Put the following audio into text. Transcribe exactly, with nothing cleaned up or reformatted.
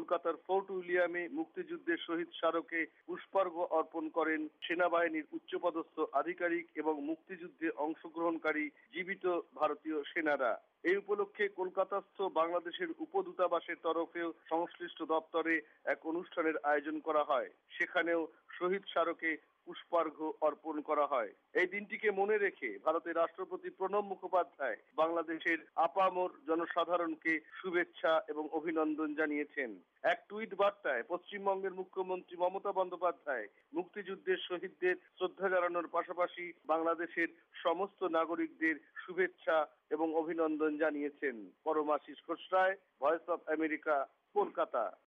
কলকাতার ফোর্ট উইলিয়ামে মুক্তিযুদ্ধের শহীদ স্মারকে পুষ্পার্ঘ অর্পণ করেন সেনাবাহিনীর উচ্চপদস্থ আধিকারিক এবং মুক্তিযুদ্ধে অংশগ্রহণকারী জীবিত ভারতীয় সেনারা। এই উপলক্ষে কলকাতাস্থ বাংলাদেশের উপদূতাবাসের তরফেও সংশ্লিষ্ট দপ্তরে এক অনুষ্ঠানের আয়োজন করা হয়। সেখানেও শহীদ স্মারকে পুষ্পার্ঘ অর্পণ করা হয়। এই দিনটিকে মনে রেখে ভারতের রাষ্ট্রপতি প্রণব মুখোপাধ্যায় বাংলাদেশের আপামর জনসাধারণকে শুভেচ্ছা এবং অভিনন্দন জানিয়েছেন। এক টুইট বার্তায় পশ্চিমবঙ্গের মুখ্যমন্ত্রী মমতা বন্দ্যোপাধ্যায় মুক্তিযুদ্ধের শহীদদের শ্রদ্ধা জানানোর পাশাপাশি বাংলাদেশের সমস্ত নাগরিকদের শুভেচ্ছা এবং অভিনন্দন জানিয়েছেন। Paramashis Ghosh Roy, voice of America, Kolkata.